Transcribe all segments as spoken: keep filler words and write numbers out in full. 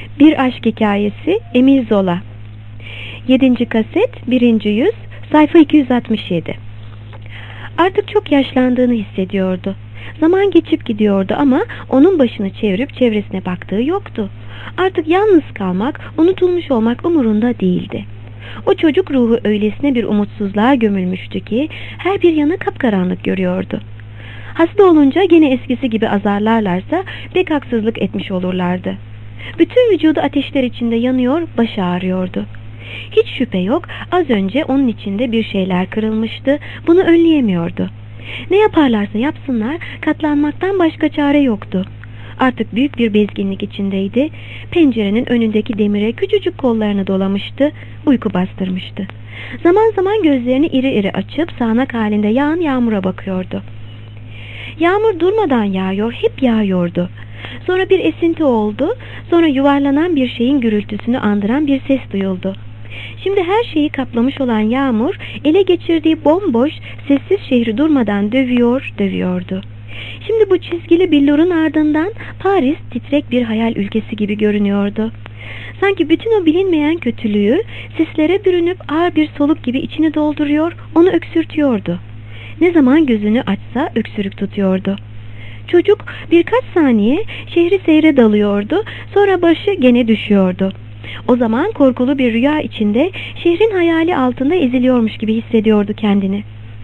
Bir Aşk Hikayesi, Emil Zola. yedinci kaset, birinci yüz, sayfa iki yüz altmış yedi. Artık çok yaşlandığını hissediyordu. Zaman geçip gidiyordu ama onun başını çevirip çevresine baktığı yoktu. Artık yalnız kalmak, unutulmuş olmak umurunda değildi. O çocuk ruhu öylesine bir umutsuzluğa gömülmüştü ki her bir yanı kapkaranlık görüyordu. Hasta olunca gene eskisi gibi azarlarlarsa pek haksızlık etmiş olurlardı. Bütün vücudu ateşler içinde yanıyor, başı ağrıyordu. Hiç şüphe yok, az önce onun içinde bir şeyler kırılmıştı, bunu önleyemiyordu. Ne yaparlarsa yapsınlar, katlanmaktan başka çare yoktu. Artık büyük bir bezginlik içindeydi, pencerenin önündeki demire küçücük kollarını dolamıştı, uyku bastırmıştı. Zaman zaman gözlerini iri iri açıp sağanak halinde yağan yağmura bakıyordu. Yağmur durmadan yağıyor, hep yağıyordu. Sonra bir esinti oldu, sonra yuvarlanan bir şeyin gürültüsünü andıran bir ses duyuldu. Şimdi her şeyi kaplamış olan yağmur, ele geçirdiği bomboş, sessiz şehri durmadan dövüyor, dövüyordu. Şimdi bu çizgili billurun ardından Paris titrek bir hayal ülkesi gibi görünüyordu. Sanki bütün o bilinmeyen kötülüğü sislere bürünüp ağır bir soluk gibi içini dolduruyor, onu öksürtüyordu. Ne zaman gözünü açsa öksürük tutuyordu. Çocuk birkaç saniye şehri seyre dalıyordu, sonra başı gene düşüyordu. O zaman korkulu bir rüya içinde şehrin hayali altında eziliyormuş gibi hissediyordu kendini.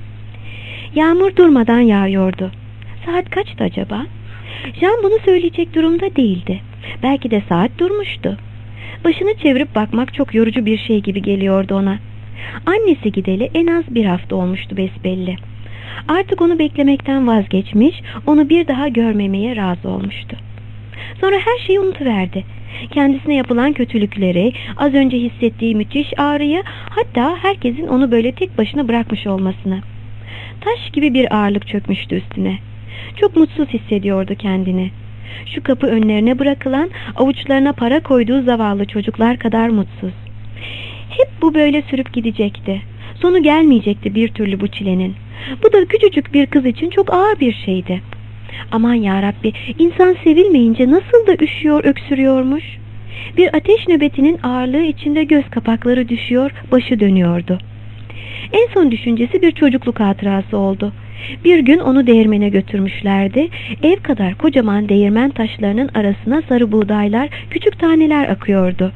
Yağmur durmadan yağıyordu. Saat kaçtı acaba? Jean bunu söyleyecek durumda değildi. Belki de saat durmuştu. Başını çevirip bakmak çok yorucu bir şey gibi geliyordu ona. Annesi gideli en az bir hafta olmuştu besbelli. Artık onu beklemekten vazgeçmiş, onu bir daha görmemeye razı olmuştu. Sonra her şeyi unutuverdi. Kendisine yapılan kötülükleri, az önce hissettiği müthiş ağrıyı, hatta herkesin onu böyle tek başına bırakmış olmasını. Taş gibi bir ağırlık çökmüştü üstüne. Çok mutsuz hissediyordu kendini. Şu kapı önlerine bırakılan, avuçlarına para koyduğu zavallı çocuklar kadar mutsuz. Hep bu böyle sürüp gidecekti. Sonu gelmeyecekti bir türlü bu çilenin. Bu da küçücük bir kız için çok ağır bir şeydi. Aman yarabbi, insan sevilmeyince nasıl da üşüyor, öksürüyormuş. Bir ateş nöbetinin ağırlığı içinde göz kapakları düşüyor, başı dönüyordu. En son düşüncesi bir çocukluk hatırası oldu. Bir gün onu değirmene götürmüşlerdi. Ev kadar kocaman değirmen taşlarının arasına sarı buğdaylar, küçük taneler akıyordu.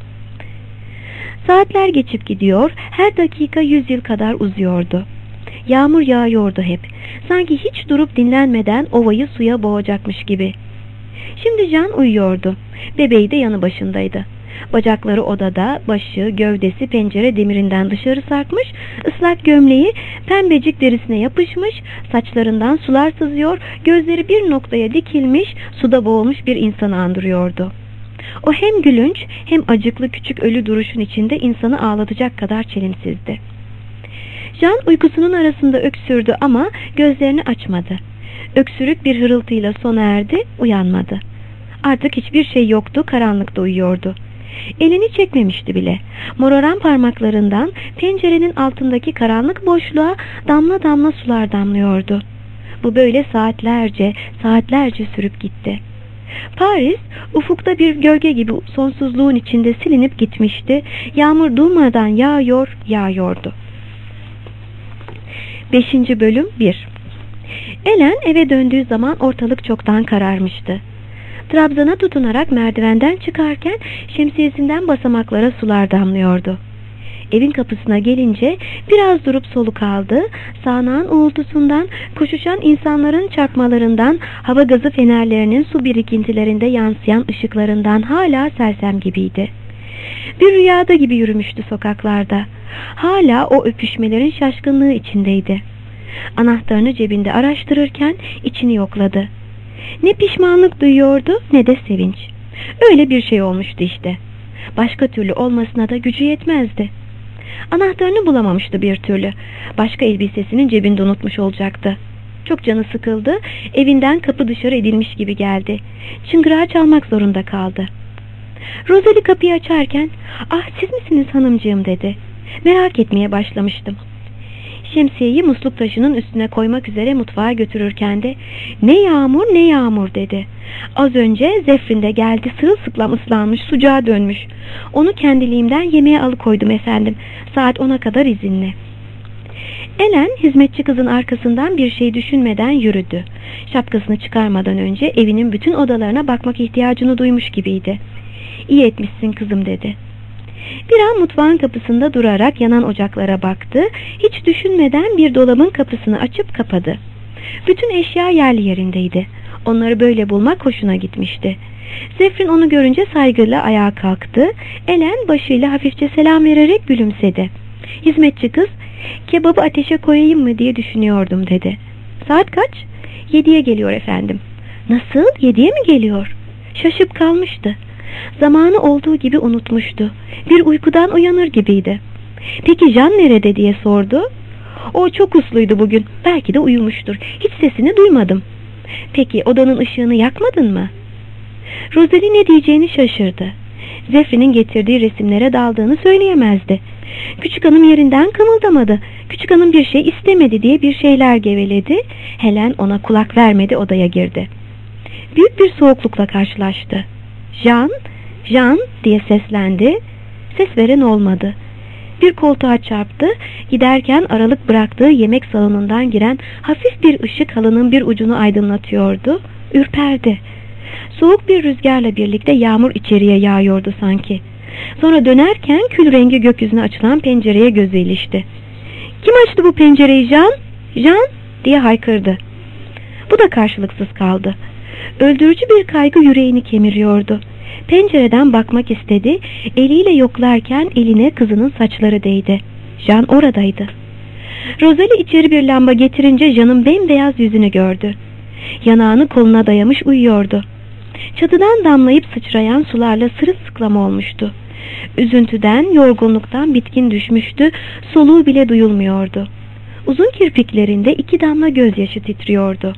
Saatler geçip gidiyor, her dakika yüz yıl kadar uzuyordu. Yağmur yağıyordu hep. Sanki hiç durup dinlenmeden ovayı suya boğacakmış gibi. Şimdi Jean uyuyordu. Bebeği de yanı başındaydı. Bacakları odada, başı, gövdesi pencere demirinden dışarı sarkmış, ıslak gömleği pembecik derisine yapışmış, saçlarından sular sızıyor, gözleri bir noktaya dikilmiş, suda boğulmuş bir insanı andırıyordu. O hem gülünç hem acıklı küçük ölü duruşun içinde insanı ağlatacak kadar çelimsizdi. Jean uykusunun arasında öksürdü ama gözlerini açmadı. Öksürük bir hırıltıyla sona erdi, uyanmadı. Artık hiçbir şey yoktu, karanlıkta uyuyordu. Elini çekmemişti bile. Moraran parmaklarından pencerenin altındaki karanlık boşluğa damla damla sular damlıyordu. Bu böyle saatlerce, saatlerce sürüp gitti. Paris, ufukta bir gölge gibi sonsuzluğun içinde silinip gitmişti. Yağmur durmadan yağıyor, yağıyordu. beşinci bölüm bir. Ellen eve döndüğü zaman ortalık çoktan kararmıştı. Trabzana tutunarak merdivenden çıkarken şemsiyesinden basamaklara sular damlıyordu. Evin kapısına gelince biraz durup soluk aldı. Sağanağın uğultusundan, koşuşan insanların çarpmalarından, hava gazı fenerlerinin su birikintilerinde yansıyan ışıklarından hala sersem gibiydi. Bir rüyada gibi yürümüştü sokaklarda. Hala o öpüşmelerin şaşkınlığı içindeydi. Anahtarını cebinde araştırırken içini yokladı. Ne pişmanlık duyuyordu ne de sevinç. Öyle bir şey olmuştu işte. Başka türlü olmasına da gücü yetmezdi. Anahtarını bulamamıştı bir türlü. Başka elbisesinin cebinde unutmuş olacaktı. Çok canı sıkıldı. Evinden kapı dışarı edilmiş gibi geldi. Çıngırağı çalmak zorunda kaldı. Rosalie kapıyı açarken, "Ah, siz misiniz hanımcığım?" dedi. Merak etmeye başlamıştım. Şemsiyeyi musluk taşının üstüne koymak üzere mutfağa götürürken de "Ne yağmur ne yağmur" dedi. Az önce Zefrin de geldi, sırılsıklam ıslanmış, sucuğa dönmüş. Onu kendiliğimden yemeğe alıkoydum efendim. Saat ona kadar izinli. Ellen hizmetçi kızın arkasından bir şey düşünmeden yürüdü. Şapkasını çıkarmadan önce evinin bütün odalarına bakmak ihtiyacını duymuş gibiydi. "İyi etmişsin kızım" dedi. Bir an mutfağın kapısında durarak yanan ocaklara baktı. Hiç düşünmeden bir dolabın kapısını açıp kapadı. Bütün eşya yerli yerindeydi. Onları böyle bulmak hoşuna gitmişti. Zefrin onu görünce saygıyla ayağa kalktı. Ellen başıyla hafifçe selam vererek gülümsedi. Hizmetçi kız, "Kebabı ateşe koyayım mı diye düşünüyordum" dedi. "Saat kaç?" "Yediye geliyor efendim." "Nasıl? Yediye mi geliyor?" Şaşıp kalmıştı. Zamanı olduğu gibi unutmuştu. Bir uykudan uyanır gibiydi. "Peki Jean nerede?" diye sordu. "O çok usluydu bugün. Belki de uyumuştur. Hiç sesini duymadım." "Peki odanın ışığını yakmadın mı?" Rosalie ne diyeceğini şaşırdı. Zefrin'in getirdiği resimlere daldığını söyleyemezdi. Küçük hanım yerinden kımıldamadı. Küçük hanım bir şey istemedi diye bir şeyler geveledi. Helen ona kulak vermedi, odaya girdi. Büyük bir soğuklukla karşılaştı. "Jean, Jean" diye seslendi. Ses veren olmadı. Bir koltuğa çarptı. Giderken aralık bıraktığı yemek salonundan giren hafif bir ışık halının bir ucunu aydınlatıyordu. Ürperdi. Soğuk bir rüzgarla birlikte yağmur içeriye yağıyordu sanki. Sonra dönerken kül rengi gökyüzüne açılan pencereye gözü ilişti. "Kim açtı bu pencereyi Jean? Jean?" diye haykırdı. Bu da karşılıksız kaldı. Öldürücü bir kaygı yüreğini kemiriyordu. Pencereden bakmak istedi. Eliyle yoklarken eline kızının saçları değdi. Jean oradaydı. Rosalie içeri bir lamba getirince Jean'ın bembeyaz yüzünü gördü. Yanağını koluna dayamış uyuyordu. Çatıdan damlayıp sıçrayan sularla sırılsıklam olmuştu. Üzüntüden, yorgunluktan bitkin düşmüştü. Soluğu bile duyulmuyordu. Uzun kirpiklerinde iki damla gözyaşı titriyordu.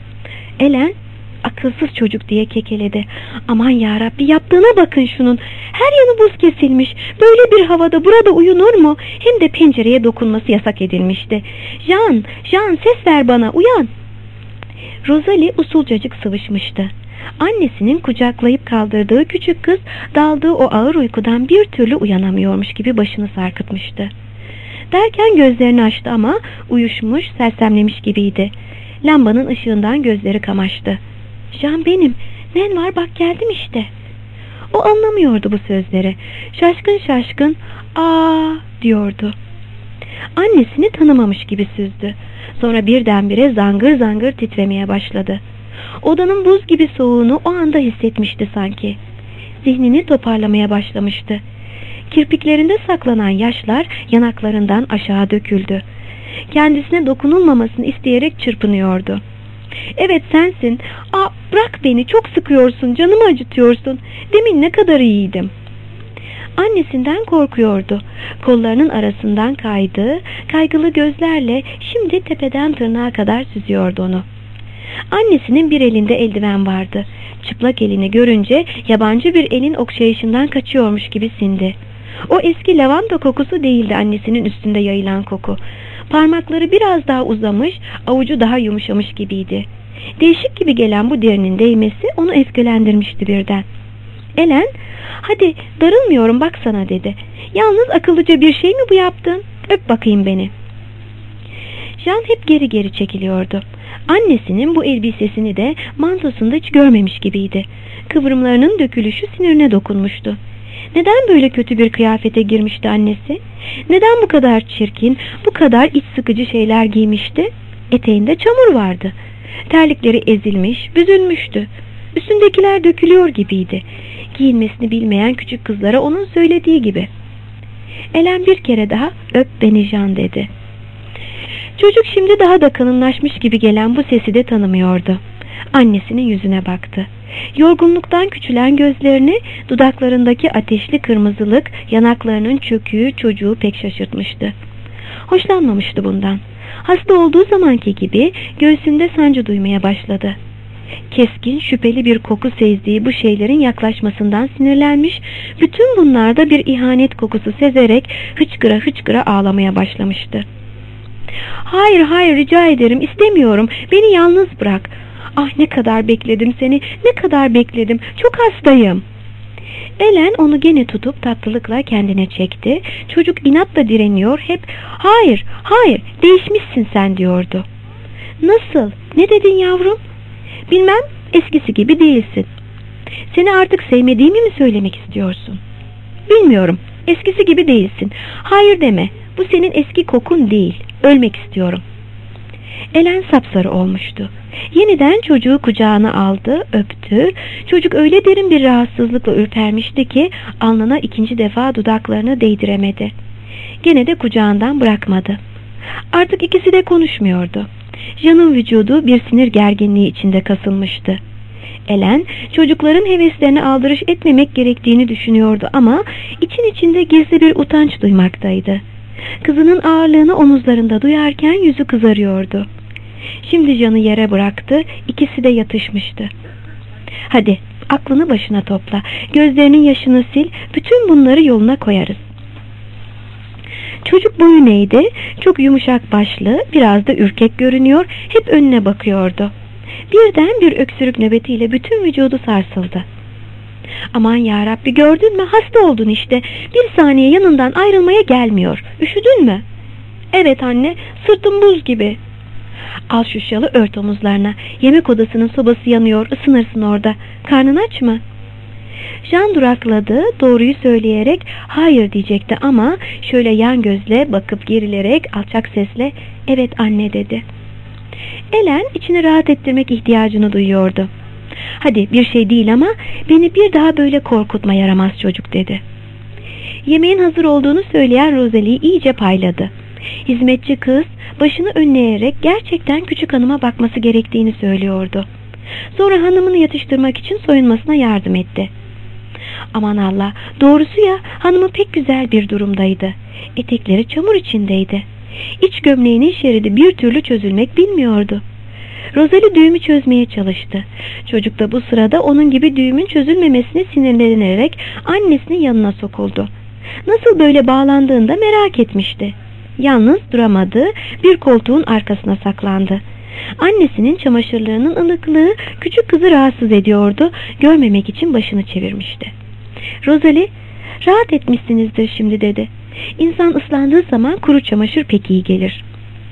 Ellen, "Akılsız çocuk" diye kekeledi. "Aman yarabbi, yaptığına bakın şunun. Her yanı buz kesilmiş. Böyle bir havada burada uyunur mu? Hem de pencereye dokunması yasak edilmişti. Jean, Jean, ses ver bana, uyan." Rosalie usulcacık sıvışmıştı. Annesinin kucaklayıp kaldırdığı küçük kız daldığı o ağır uykudan bir türlü uyanamıyormuş gibi başını sarkıtmıştı. Derken gözlerini açtı ama uyuşmuş, sersemlemiş gibiydi. Lambanın ışığından gözleri kamaştı. "Jean benim. Nen var, bak geldim işte." O anlamıyordu bu sözleri. Şaşkın şaşkın "Aa" diyordu. Annesini tanımamış gibi süzdü. Sonra birdenbire zangır zangır titremeye başladı. Odanın buz gibi soğuğunu o anda hissetmişti sanki. Zihnini toparlamaya başlamıştı. Kirpiklerinde saklanan yaşlar yanaklarından aşağı döküldü. Kendisine dokunulmamasını isteyerek çırpınıyordu. "Evet sensin. Aa, bırak beni, çok sıkıyorsun, canımı acıtıyorsun. Demin ne kadar iyiydim." Annesinden korkuyordu. Kollarının arasından kaydı, kaygılı gözlerle şimdi tepeden tırnağa kadar süzüyordu onu. Annesinin bir elinde eldiven vardı. Çıplak elini görünce yabancı bir elin okşayışından kaçıyormuş gibi sindi. O eski lavanta kokusu değildi annesinin üstünde yayılan koku. Parmakları biraz daha uzamış, avucu daha yumuşamış gibiydi. Değişik gibi gelen bu derinin değmesi onu öfkelendirmişti birden. Ellen, "Hadi darılmıyorum baksana" dedi. "Yalnız akıllıca bir şey mi bu yaptın? Öp bakayım beni." Jean hep geri geri çekiliyordu. Annesinin bu elbisesini de mantosunu da hiç görmemiş gibiydi. Kıvrımlarının dökülüşü sinirine dokunmuştu. Neden böyle kötü bir kıyafete girmişti annesi? Neden bu kadar çirkin, bu kadar iç sıkıcı şeyler giymişti? Eteğinde çamur vardı. Terlikleri ezilmiş, büzülmüştü. Üstündekiler dökülüyor gibiydi. Giyinmesini bilmeyen küçük kızlara onun söylediği gibi. Ellen bir kere daha "Öp beni Jean" dedi. Çocuk şimdi daha da kalınlaşmış gibi gelen bu sesi de tanımıyordu. Annesinin yüzüne baktı. Yorgunluktan küçülen gözlerini, dudaklarındaki ateşli kırmızılık, yanaklarının çöküğü çocuğu pek şaşırtmıştı. Hoşlanmamıştı bundan. Hasta olduğu zamanki gibi göğsünde sancı duymaya başladı. Keskin, şüpheli bir koku sezdiği bu şeylerin yaklaşmasından sinirlenmiş, bütün bunlarda bir ihanet kokusu sezerek hıçkıra hıçkıra ağlamaya başlamıştı. Hayır hayır, rica ederim, istemiyorum. Beni yalnız bırak. Ah, ne kadar bekledim seni, ne kadar bekledim. Çok hastayım. Ellen onu gene tutup tatlılıkla kendine çekti. Çocuk inatla direniyor, hep hayır hayır, değişmişsin sen diyordu. Nasıl? Ne dedin yavrum? Bilmem, eskisi gibi değilsin. Seni artık sevmediğimi mi söylemek istiyorsun? Bilmiyorum, eskisi gibi değilsin. Hayır deme, bu senin eski kokun değil. Ölmek istiyorum. Ellen sapsarı olmuştu. Yeniden çocuğu kucağına aldı, öptü. Çocuk öyle derin bir rahatsızlıkla ürpermişti ki alnına ikinci defa dudaklarını değdiremedi. Gene de kucağından bırakmadı. Artık ikisi de konuşmuyordu. Jean'ın vücudu bir sinir gerginliği içinde kasılmıştı. Ellen çocukların heveslerine aldırış etmemek gerektiğini düşünüyordu ama için içinde gizli bir utanç duymaktaydı. Kızının ağırlığını omuzlarında duyarken yüzü kızarıyordu. Şimdi Jean'ı yere bıraktı, ikisi de yatışmıştı. Hadi aklını başına topla, gözlerinin yaşını sil, bütün bunları yoluna koyarız. Çocuk boyun eğdi, çok yumuşak başlı, biraz da ürkek görünüyor, hep önüne bakıyordu. Birden bir öksürük nöbetiyle bütün vücudu sarsıldı. Aman yarabbi, gördün mü, hasta oldun işte, bir saniye yanından ayrılmaya gelmiyor. Üşüdün mü? Evet anne, sırtım buz gibi. Al şu şalı, ört omuzlarına. Yemek odasının sobası yanıyor, ısınırsın orada. Karnın aç mı? Jean durakladı, doğruyu söyleyerek hayır diyecekti ama şöyle yan gözle bakıp gerilerek alçak sesle evet anne dedi. Ellen içini rahat ettirmek ihtiyacını duyuyordu. Hadi, bir şey değil ama beni bir daha böyle korkutma yaramaz çocuk dedi. Yemeğin hazır olduğunu söyleyen Rosalie'yi iyice payladı. Hizmetçi kız başını önleyerek gerçekten küçük hanıma bakması gerektiğini söylüyordu. Sonra hanımını yatıştırmak için soyunmasına yardım etti. Aman Allah, doğrusu ya, hanımı pek güzel bir durumdaydı. Etekleri çamur içindeydi. İç gömleğinin şeridi bir türlü çözülmek bilmiyordu. Rosalie düğümü çözmeye çalıştı. Çocuk da bu sırada onun gibi düğümün çözülmemesine sinirlenerek annesinin yanına sokuldu. Nasıl böyle bağlandığını da merak etmişti. Yalnız duramadı, bir koltuğun arkasına saklandı. Annesinin çamaşırlarının ılıklığı küçük kızı rahatsız ediyordu, görmemek için başını çevirmişti. Rosalie, rahat etmişsinizdir şimdi dedi. İnsan ıslandığı zaman kuru çamaşır pek iyi gelir.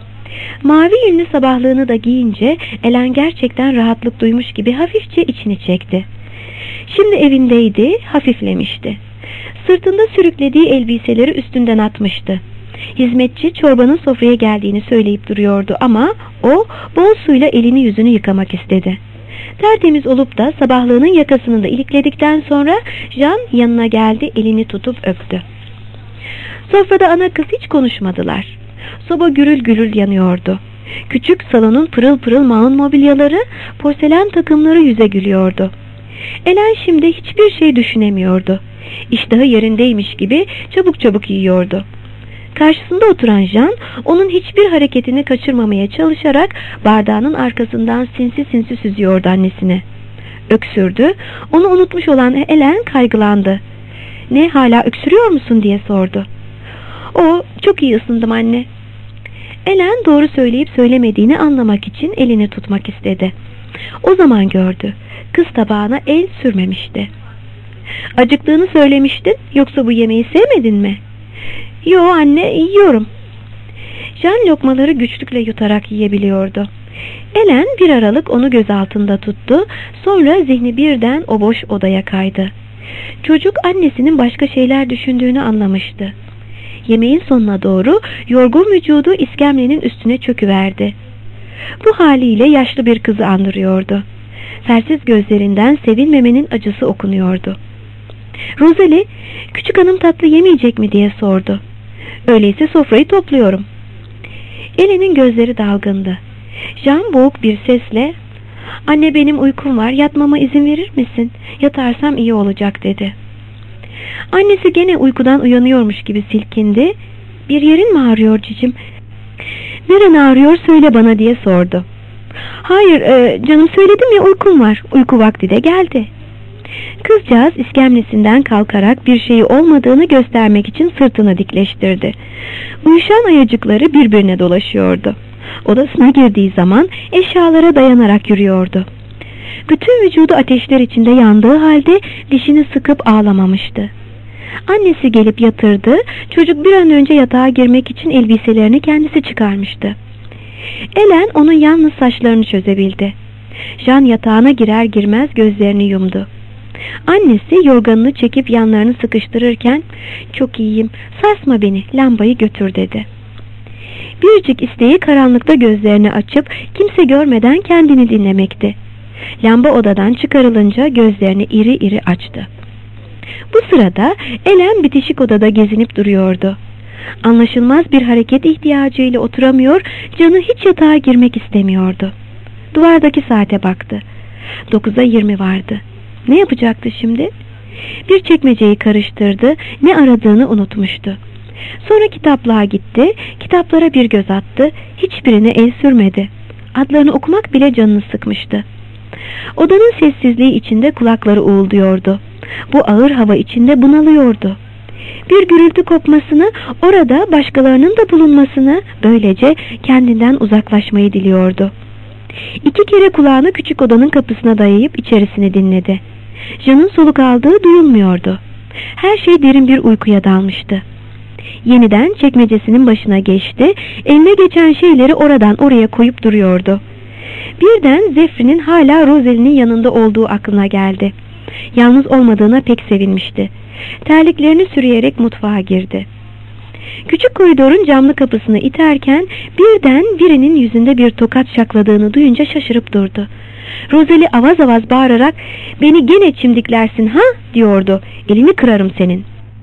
Mavi yünlü sabahlığını da giyince Ellen gerçekten rahatlık duymuş gibi hafifçe içini çekti. Şimdi evindeydi, hafiflemişti. Sırtında sürüklediği elbiseleri üstünden atmıştı. Hizmetçi çorbanın sofraya geldiğini söyleyip duruyordu ama o bol suyla elini yüzünü yıkamak istedi. Tertemiz olup da sabahlığının yakasını da ilikledikten sonra Jean yanına geldi, elini tutup öptü. Sofrada ana kız hiç konuşmadılar. Soba gürül gürül yanıyordu. Küçük salonun pırıl pırıl maun mobilyaları, porselen takımları yüze gülüyordu. Ellen şimdi hiçbir şey düşünemiyordu. İştahı yerindeymiş gibi çabuk çabuk yiyordu. Karşısında oturan Jean, onun hiçbir hareketini kaçırmamaya çalışarak bardağının arkasından sinsi sinsi süzüyordu annesine. Öksürdü, onu unutmuş olan Ellen kaygılandı. Ne, hala öksürüyor musun diye sordu. O, çok iyi ısındım anne. Ellen doğru söyleyip söylemediğini anlamak için elini tutmak istedi. O zaman gördü, kız tabağına el sürmemişti. Acıktığını söylemiştin, yoksa bu yemeği sevmedin mi? Yo anne, yiyorum. Jean lokmaları güçlükle yutarak yiyebiliyordu. Ellen bir aralık onu göz altında tuttu, sonra zihni birden o boş odaya kaydı. Çocuk annesinin başka şeyler düşündüğünü anlamıştı. Yemeğin sonuna doğru yorgun vücudu iskemlenin üstüne çöküverdi. Bu haliyle yaşlı bir kızı andırıyordu. Fersiz gözlerinden sevinmemenin acısı okunuyordu. Rosalie, küçük hanım tatlı yemeyecek mi diye sordu. Öyleyse sofrayı topluyorum. Ellen'in gözleri dalgındı. Jean boğuk bir sesle, anne benim uykum var, yatmama izin verir misin? Yatarsam iyi olacak dedi. Annesi gene uykudan uyanıyormuş gibi silkindi. Bir yerin mi ağrıyor cicim? Neren ağrıyor söyle bana diye sordu. Hayır e, canım, söyledim ya, uykum var. Uyku vakti de geldi. Kızcağız iskemlesinden kalkarak bir şeyi olmadığını göstermek için sırtını dikleştirdi. Uyuşan ayacıkları birbirine dolaşıyordu. Odasına girdiği zaman eşyalara dayanarak yürüyordu. Bütün vücudu ateşler içinde yandığı halde dişini sıkıp ağlamamıştı. Annesi gelip yatırdı. Çocuk bir an önce yatağa girmek için elbiselerini kendisi çıkarmıştı. Ellen onun yalnız saçlarını çözebildi. Jean yatağına girer girmez gözlerini yumdu. Annesi yorganını çekip yanlarını sıkıştırırken "Çok iyiyim, sarsma beni, lambayı götür" dedi. Biricik isteği karanlıkta gözlerini açıp kimse görmeden kendini dinlemekti. Lamba odadan çıkarılınca gözlerini iri iri açtı. Bu sırada Ellen bitişik odada gezinip duruyordu. Anlaşılmaz bir hareket ihtiyacıyla oturamıyor, canı hiç yatağa girmek istemiyordu. Duvardaki saate baktı. Dokuza yirmi vardı. Ne yapacaktı şimdi? Bir çekmeceyi karıştırdı, ne aradığını unutmuştu. Sonra kitaplığa gitti, kitaplara bir göz attı, hiçbirine el sürmedi. Adlarını okumak bile canını sıkmıştı. Odanın sessizliği içinde kulakları uğulduyordu. Bu ağır hava içinde bunalıyordu. Bir gürültü kopmasını, orada başkalarının da bulunmasını, böylece kendinden uzaklaşmayı diliyordu. İki kere kulağını küçük odanın kapısına dayayıp içerisini dinledi. Jean'ın soluk aldığı duyulmuyordu. Her şey derin bir uykuya dalmıştı. Yeniden çekmecesinin başına geçti, eline geçen şeyleri oradan oraya koyup duruyordu. Birden Zefrin'in hala Rosalie'nin yanında olduğu aklına geldi. Yalnız olmadığına pek sevinmişti. Terliklerini sürüyerek mutfağa girdi. Küçük koridorun camlı kapısını iterken birden birinin yüzünde bir tokat şakladığını duyunca şaşırıp durdu. Rosalie avaz avaz bağırarak "Beni gene çimdiklersin ha?" diyordu. "Elini kırarım senin."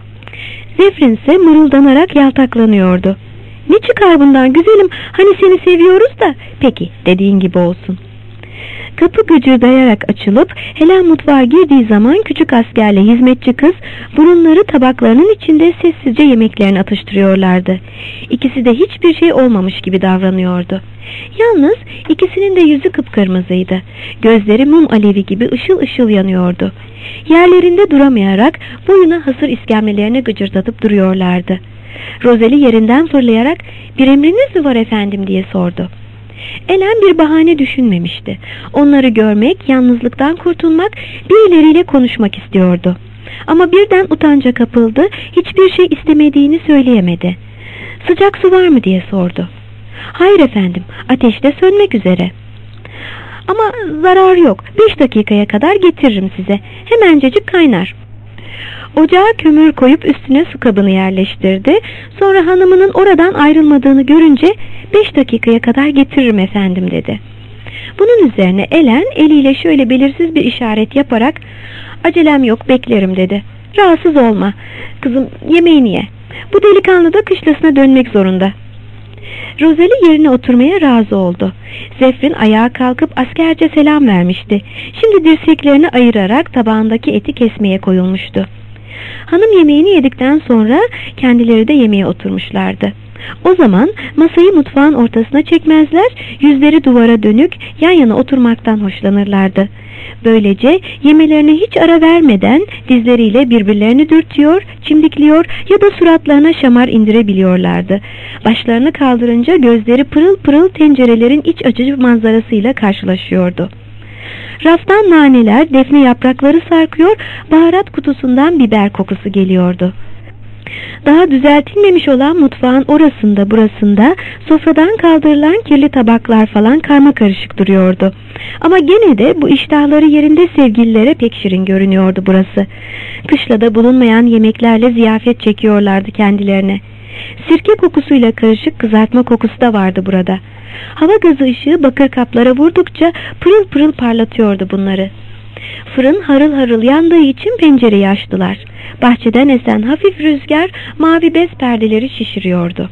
Zefrin ise mırıldanarak yaltaklanıyordu. "Ne çıkar bundan güzelim, hani seni seviyoruz da." "Peki, dediğin gibi olsun." Kapı gıcırdayarak açılıp Helen mutfağa girdiği zaman küçük askerle hizmetçi kız burunları tabaklarının içinde sessizce yemeklerini atıştırıyorlardı. İkisi de hiçbir şey olmamış gibi davranıyordu. Yalnız ikisinin de yüzü kıpkırmızıydı. Gözleri mum alevi gibi ışıl ışıl yanıyordu. Yerlerinde duramayarak boyuna hasır iskemlelerine gıcırdatıp duruyorlardı. Rosalie yerinden fırlayarak "Bir emriniz mi var efendim?" diye sordu. Ellen bir bahane düşünmemişti. Onları görmek, yalnızlıktan kurtulmak, birileriyle konuşmak istiyordu. Ama birden utanca kapıldı, hiçbir şey istemediğini söyleyemedi. "Sıcak su var mı?" diye sordu. "Hayır efendim, ateşte sönmek üzere." "Ama zarar yok, beş dakikaya kadar getiririm size, hemencecik kaynar." Ocağa kömür koyup üstüne su kabını yerleştirdi. Sonra hanımının oradan ayrılmadığını görünce beş dakikaya kadar getiririm efendim dedi. Bunun üzerine Ellen eliyle şöyle belirsiz bir işaret yaparak "Acelem yok, beklerim" dedi. "Rahatsız olma kızım, yemeğini ye. Bu delikanlı da kışlasına dönmek zorunda." Rosalie yerine oturmaya razı oldu. Zefrin ayağa kalkıp askerce selam vermişti. Şimdi dirseklerini ayırarak tabağındaki eti kesmeye koyulmuştu. Hanım yemeğini yedikten sonra kendileri de yemeğe oturmuşlardı. O zaman masayı mutfağın ortasına çekmezler, yüzleri duvara dönük yan yana oturmaktan hoşlanırlardı. Böylece yemelerine hiç ara vermeden dizleriyle birbirlerini dürtüyor, çimdikliyor ya da suratlarına şamar indirebiliyorlardı. Başlarını kaldırınca gözleri pırıl pırıl tencerelerin iç açıcı manzarasıyla karşılaşıyordu. Raftan naneler, defne yaprakları sarkıyor, baharat kutusundan biber kokusu geliyordu. Daha düzeltilmemiş olan mutfağın orasında burasında sofradan kaldırılan kirli tabaklar falan karmakarışık duruyordu. Ama gene de bu iştahları yerinde sevgililere pek şirin görünüyordu burası. Kışlada bulunmayan yemeklerle ziyafet çekiyorlardı kendilerine. Sirke kokusuyla karışık kızartma kokusu da vardı burada. Hava gazı ışığı bakır kaplara vurdukça pırıl pırıl parlatıyordu bunları. Fırın harıl harıl yandığı için pencereyi açtılar. Bahçeden esen hafif rüzgar mavi bez perdeleri şişiriyordu.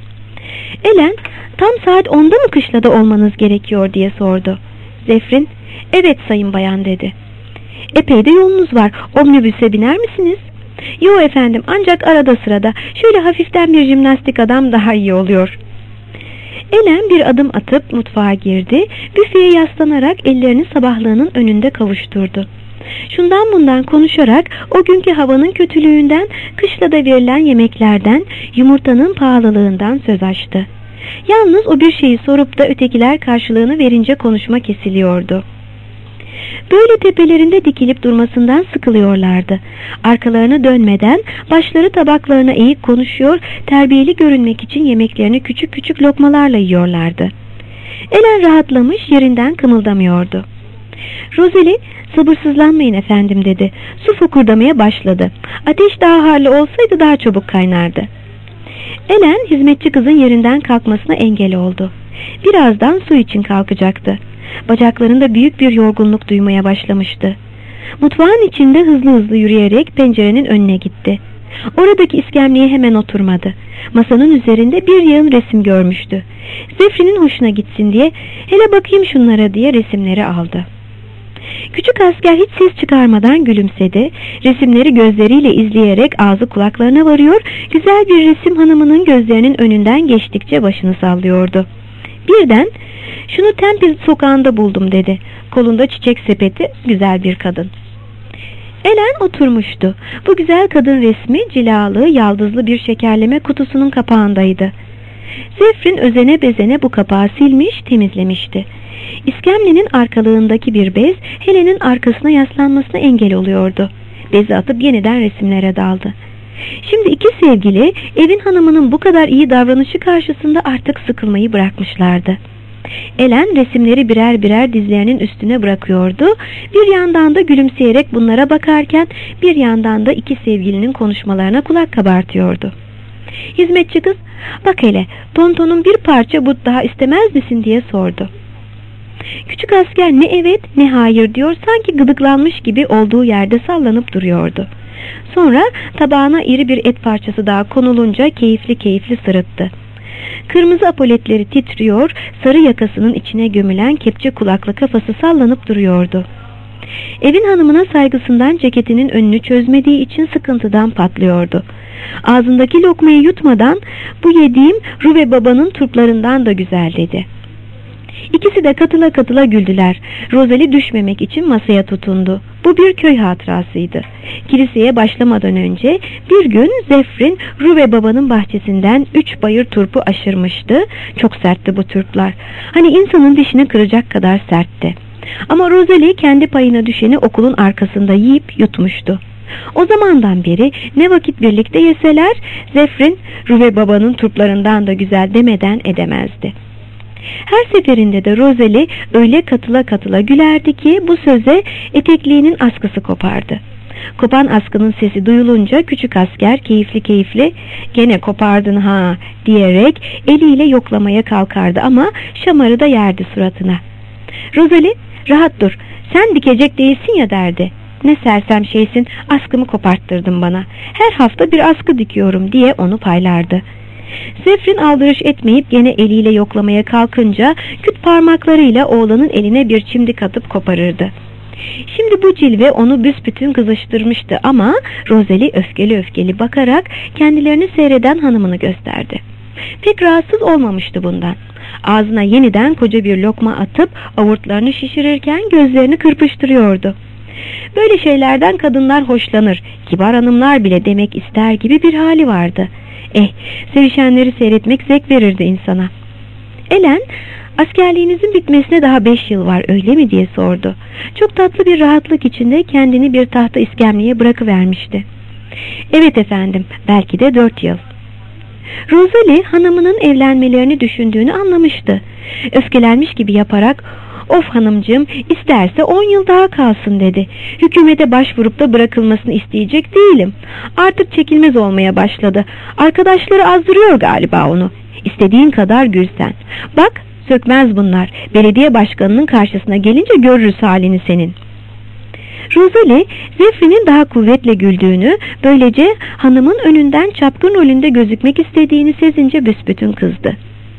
Ellen, "Tam saat onda mı kışlada olmanız gerekiyor?" diye sordu. Zefrin, "Evet sayın bayan" dedi. "Epey de yolunuz var. Omnibüse biner misiniz?" "Yo efendim, ancak arada sırada. Şöyle hafiften bir jimnastik adam daha iyi oluyor." Ellen bir adım atıp mutfağa girdi. Büfeye yaslanarak ellerini sabahlığının önünde kavuşturdu. Şundan bundan konuşarak o günkü havanın kötülüğünden, kışlada verilen yemeklerden, yumurtanın pahalılığından söz açtı. Yalnız o bir şeyi sorup da ötekiler karşılığını verince konuşma kesiliyordu. Böyle tepelerinde dikilip durmasından sıkılıyorlardı. Arkalarını dönmeden başları tabaklarına eğik konuşuyor, terbiyeli görünmek için yemeklerini küçük küçük lokmalarla yiyorlardı. Ellen rahatlamış, yerinden kımıldamıyordu. Rosalie, sabırsızlanmayın efendim dedi. Su fokurdamaya başladı. Ateş daha harlı olsaydı daha çabuk kaynardı. Ellen hizmetçi kızın yerinden kalkmasına engel oldu. Birazdan su için kalkacaktı. Bacaklarında büyük bir yorgunluk duymaya başlamıştı. Mutfağın içinde hızlı hızlı yürüyerek pencerenin önüne gitti. Oradaki iskemleye hemen oturmadı. Masanın üzerinde bir yığın resim görmüştü. Zefrin'in hoşuna gitsin diye hele bakayım şunlara diye resimleri aldı. Küçük asker hiç ses çıkarmadan gülümsedi. Resimleri gözleriyle izleyerek ağzı kulaklarına varıyor, güzel bir resim hanımının gözlerinin önünden geçtikçe başını sallıyordu. Birden şunu Temple sokağında buldum dedi. Kolunda çiçek sepeti, güzel bir kadın. Ellen oturmuştu. Bu güzel kadın resmi cilalı, yaldızlı bir şekerleme kutusunun kapağındaydı. Zefrin özene bezene bu kapağı silmiş, temizlemişti. İskemlenin arkalığındaki bir bez Helen'in arkasına yaslanmasına engel oluyordu. Bezi atıp yeniden resimlere daldı. Şimdi iki sevgili evin hanımının bu kadar iyi davranışı karşısında artık sıkılmayı bırakmışlardı. Ellen resimleri birer birer dizlerinin üstüne bırakıyordu. Bir yandan da gülümseyerek bunlara bakarken bir yandan da iki sevgilinin konuşmalarına kulak kabartıyordu. Hizmetçi kız, bak hele Tonton'un bir parça but daha istemez misin diye sordu. Küçük asker ne evet ne hayır diyor, sanki gıdıklanmış gibi olduğu yerde sallanıp duruyordu. Sonra tabağına iri bir et parçası daha konulunca keyifli keyifli sırıttı. Kırmızı apoletleri titriyor, sarı yakasının içine gömülen kepçe kulaklı kafası sallanıp duruyordu. Evin hanımına saygısından ceketinin önünü çözmediği için sıkıntıdan patlıyordu. Ağzındaki lokmayı yutmadan bu yediğim Ruve babanın turplarından da güzel dedi. İkisi de katıla katıla güldüler. Rosalie düşmemek için masaya tutundu. Bu bir köy hatırasıydı. Kiliseye başlamadan önce bir gün Zefrin Ruve babanın bahçesinden üç bayır turpu aşırmıştı. Çok sertti bu turplar. Hani insanın dişini kıracak kadar sertti. Ama Rosalie kendi payına düşeni okulun arkasında yiyip yutmuştu. O zamandan beri ne vakit birlikte yeseler Zefrin Ruve babanın turplarından da güzel demeden edemezdi. Her seferinde de Rosalie öyle katıla katıla gülerdi ki bu söze etekliğinin askısı kopardı. Kopan askının sesi duyulunca küçük asker keyifli keyifli "Gene kopardın ha" diyerek eliyle yoklamaya kalkardı ama şamarı da yerdi suratına. Rosalie, "Rahat dur, sen dikecek değilsin ya" derdi. "Ne sersem şeysin, askımı koparttırdın bana. Her hafta bir askı dikiyorum" diye onu paylardı. Zefrin aldırış etmeyip gene eliyle yoklamaya kalkınca küt parmaklarıyla oğlanın eline bir çimdik atıp koparırdı. Şimdi bu cilve onu büsbütün kızıştırmıştı ama Rosalie öfkeli öfkeli bakarak kendilerini seyreden hanımını gösterdi. Pek rahatsız olmamıştı bundan. Ağzına yeniden koca bir lokma atıp avurtlarını şişirirken gözlerini kırpıştırıyordu. Böyle şeylerden kadınlar hoşlanır, kibar hanımlar bile demek ister gibi bir hali vardı. Eh, sevişenleri seyretmek zevk verirdi insana. Ellen, "Askerliğinizin bitmesine daha beş yıl var öyle mi?" diye sordu. Çok tatlı bir rahatlık içinde kendini bir tahta iskemleye bırakıvermişti. "Evet efendim, belki de dört yıl." Rosalie hanımının evlenmelerini düşündüğünü anlamıştı. Öfkelenmiş gibi yaparak "Of hanımcığım, isterse on yıl daha kalsın" dedi. "Hükümete başvurup da bırakılmasını isteyecek değilim. Artık çekilmez olmaya başladı. Arkadaşları azdırıyor galiba onu. İstediğin kadar gül sen. Bak, sökmez bunlar. Belediye başkanının karşısına gelince görürüz halini senin." Rosalie, Zefrin'in daha kuvvetle güldüğünü, böylece hanımın önünden çapkın rolünde gözükmek istediğini sezince büsbütün kızdı.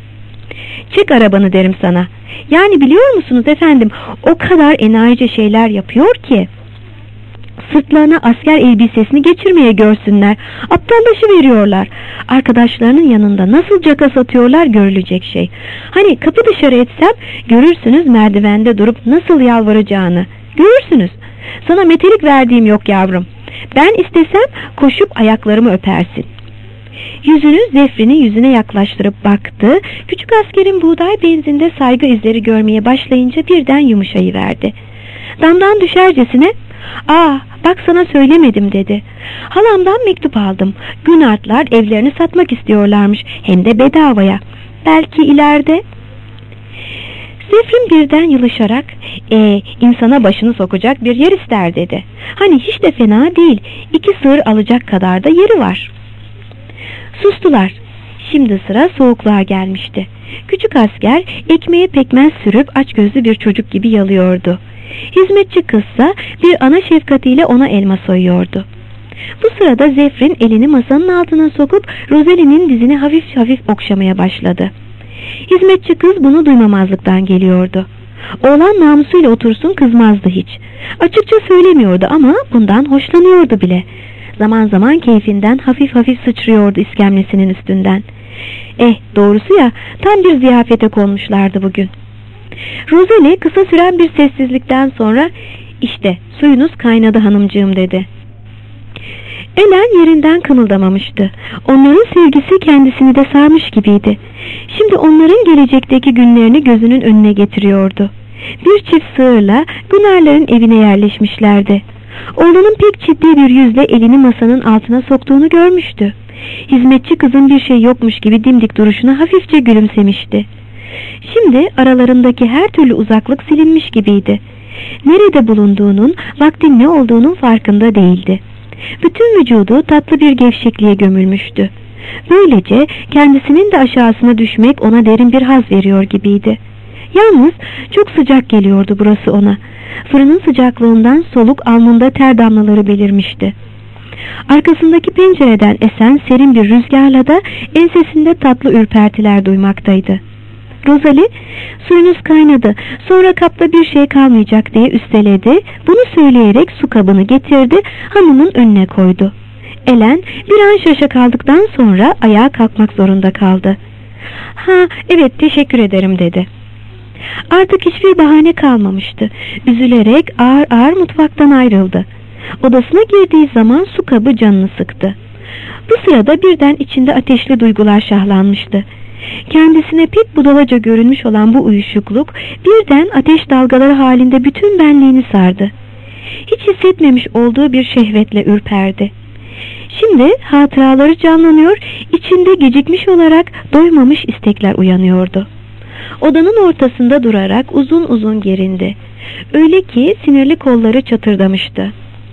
"Çek arabanı derim sana. Yani biliyor musunuz efendim, o kadar enayice şeyler yapıyor ki. Sırtlarına asker elbisesini geçirmeye görsünler. Aptallışı veriyorlar. Arkadaşlarının yanında nasıl caka satıyorlar görülecek şey. Hani kapı dışarı etsem görürsünüz merdivende durup nasıl yalvaracağını. Görürsünüz. Sana metelik verdiğim yok yavrum. Ben istesem koşup ayaklarımı öpersin. Yüzünü Zefrin'in yüzüne yaklaştırıp baktı. Küçük askerin buğday benzinde saygı izleri görmeye başlayınca birden yumuşayıverdi. Damdan düşercesine, ''Aa, bak sana söylemedim.'' dedi. ''Halamdan mektup aldım. Günartlar evlerini satmak istiyorlarmış, hem de bedavaya. Belki ileride.'' Zefrin birden yılışarak, e, insana başını sokacak bir yer ister dedi. ''Hani hiç de fena değil, iki sığır alacak kadar da yeri var.'' Sustular. Şimdi sıra soğukluğa gelmişti. Küçük asker ekmeğe pekmez sürüp açgözlü bir çocuk gibi yalıyordu. Hizmetçi kızsa bir ana şefkatiyle ona elma soyuyordu. Bu sırada Zefrin elini masanın altına sokup Rosalie'nin dizini hafif hafif okşamaya başladı. Hizmetçi kız bunu duymamazlıktan geliyordu. Oğlan namusuyla otursun kızmazdı hiç. Açıkça söylemiyordu ama bundan hoşlanıyordu bile. Zaman zaman keyfinden hafif hafif sıçrıyordu iskemlesinin üstünden. Eh, doğrusu ya, tam bir ziyafete konmuşlardı bugün. Rosalie kısa süren bir sessizlikten sonra, ''İşte suyunuz kaynadı hanımcığım.'' dedi. Ellen yerinden kımıldamamıştı. Onların sevgisi kendisini de sarmış gibiydi. Şimdi onların gelecekteki günlerini gözünün önüne getiriyordu. Bir çift sığırla Günarların evine yerleşmişlerdi. Oğlanın pek ciddi bir yüzle elini masanın altına soktuğunu görmüştü. Hizmetçi kızın bir şey yokmuş gibi dimdik duruşuna hafifçe gülümsemişti. Şimdi aralarındaki her türlü uzaklık silinmiş gibiydi. Nerede bulunduğunun, vaktin ne olduğunun farkında değildi. Bütün vücudu tatlı bir gevşekliğe gömülmüştü. Böylece kendisinin de aşağısına düşmek ona derin bir haz veriyor gibiydi. Yalnız çok sıcak geliyordu burası ona. Fırının sıcaklığından soluk alnında ter damlaları belirmişti. Arkasındaki pencereden esen serin bir rüzgarla da ensesinde tatlı ürpertiler duymaktaydı. Rosalie, ''Suyunuz kaynadı, sonra kapta bir şey kalmayacak.'' diye üsteledi. Bunu söyleyerek su kabını getirdi, hanımın önüne koydu. Ellen bir an şaşa kaldıktan sonra ayağa kalkmak zorunda kaldı. ''Ha, evet, teşekkür ederim.'' dedi. Artık hiçbir bahane kalmamıştı. Üzülerek ağır ağır mutfaktan ayrıldı. Odasına girdiği zaman su kabı canını sıktı. Bu sırada birden içinde ateşli duygular şahlanmıştı. Kendisine pek budalaca görünmüş olan bu uyuşukluk birden ateş dalgaları halinde bütün benliğini sardı. Hiç hissetmemiş olduğu bir şehvetle ürperdi. Şimdi hatıraları canlanıyor, içinde gecikmiş olarak doymamış istekler uyanıyordu. Odanın ortasında durarak uzun uzun gerindi. Öyle ki sinirli kolları çatırdamıştı.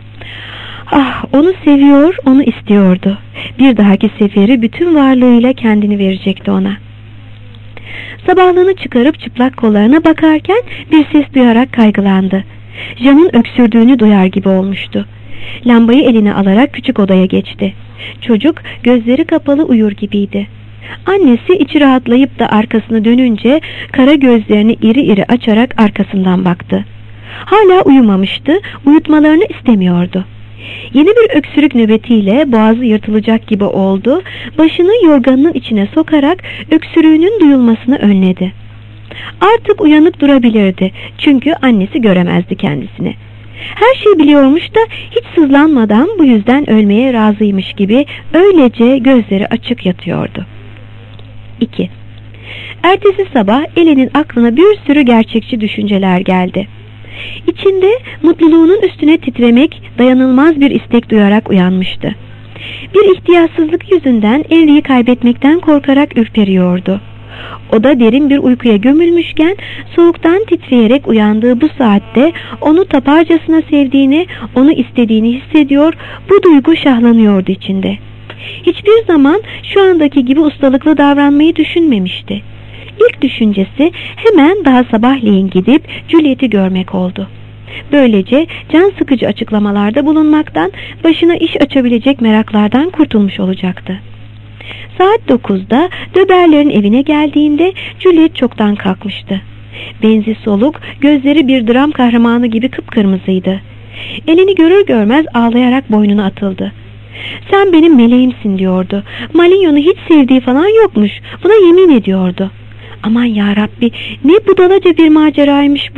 Ah, onu seviyor, onu istiyordu. Bir dahaki seferi bütün varlığıyla kendini verecekti ona. Sabahlığını çıkarıp çıplak kollarına bakarken bir ses duyarak kaygılandı. Jean'ın öksürdüğünü duyar gibi olmuştu. Lambayı eline alarak küçük odaya geçti. Çocuk gözleri kapalı uyur gibiydi. Annesi içi rahatlayıp da arkasını dönünce kara gözlerini iri iri açarak arkasından baktı. Hala uyumamıştı, uyutmalarını istemiyordu. Yeni bir öksürük nöbetiyle boğazı yırtılacak gibi oldu, başını yorganının içine sokarak öksürüğünün duyulmasını önledi. Artık uyanık durabilirdi, çünkü annesi göremezdi kendisini. Her şeyi biliyormuş da hiç sızlanmadan bu yüzden ölmeye razıymış gibi öylece gözleri açık yatıyordu. iki. Ertesi sabah Ellen'in aklına bir sürü gerçekçi düşünceler geldi. İçinde mutluluğunun üstüne titremek, dayanılmaz bir istek duyarak uyanmıştı. Bir ihtiyatsızlık yüzünden Henry'i kaybetmekten korkarak ürperiyordu. O da derin bir uykuya gömülmüşken soğuktan titreyerek uyandığı bu saatte onu taparcasına sevdiğini, onu istediğini hissediyor, bu duygu şahlanıyordu içinde. Hiçbir zaman şu andaki gibi ustalıklı davranmayı düşünmemişti. İlk düşüncesi hemen daha sabahleyin gidip Juliet'i görmek oldu. Böylece can sıkıcı açıklamalarda bulunmaktan, başına iş açabilecek meraklardan kurtulmuş olacaktı. Saat dokuzda Döberler'in evine geldiğinde Juliet çoktan kalkmıştı. Benzi soluk, gözleri bir dram kahramanı gibi kıpkırmızıydı. Elini görür görmez ağlayarak boynuna atıldı. ''Sen benim meleğimsin.'' diyordu. ''Malignon'u hiç sevdiği falan yokmuş. Buna yemin ediyordu.'' Aman yarabbi, ne budalaca bir maceraymış bu.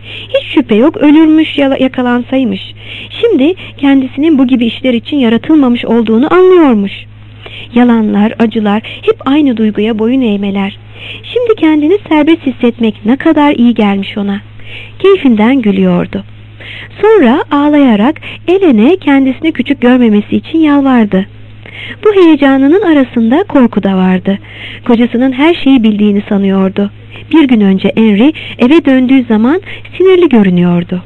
Hiç şüphe yok, ölürmüş ya yakalansaymış. Şimdi kendisinin bu gibi işler için yaratılmamış olduğunu anlıyormuş. Yalanlar, acılar, hep aynı duyguya boyun eğmeler. Şimdi kendini serbest hissetmek ne kadar iyi gelmiş ona. Keyfinden gülüyordu. Sonra ağlayarak Ellen'e kendisini küçük görmemesi için yalvardı. Bu heyecanının arasında korku da vardı. Kocasının her şeyi bildiğini sanıyordu. Bir gün önce Henry eve döndüğü zaman sinirli görünüyordu.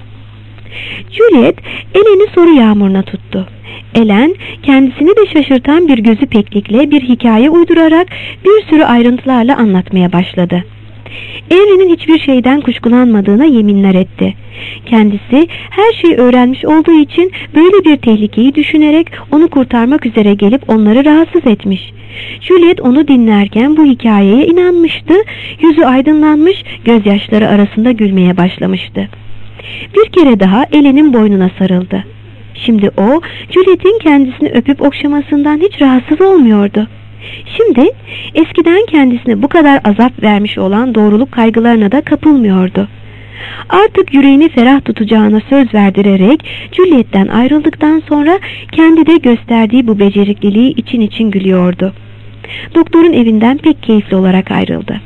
Juliet, Ellen'i soru yağmuruna tuttu. Ellen, kendisini de şaşırtan bir gözü peklikle bir hikaye uydurarak bir sürü ayrıntılarla anlatmaya başladı. Henry'nin hiçbir şeyden kuşkulanmadığına yeminler etti. Kendisi her şeyi öğrenmiş olduğu için böyle bir tehlikeyi düşünerek onu kurtarmak üzere gelip onları rahatsız etmiş. Juliet onu dinlerken bu hikayeye inanmıştı, yüzü aydınlanmış, gözyaşları arasında gülmeye başlamıştı. Bir kere daha Ellen'in boynuna sarıldı. Şimdi o, Juliet'in kendisini öpüp okşamasından hiç rahatsız olmuyordu. Şimdi eskiden kendisine bu kadar azap vermiş olan doğruluk kaygılarına da kapılmıyordu. Artık yüreğini ferah tutacağına söz verdirerek Juliet'ten ayrıldıktan sonra kendi de gösterdiği bu becerikliliği için için gülüyordu. Doktorun evinden pek keyifli olarak ayrıldı.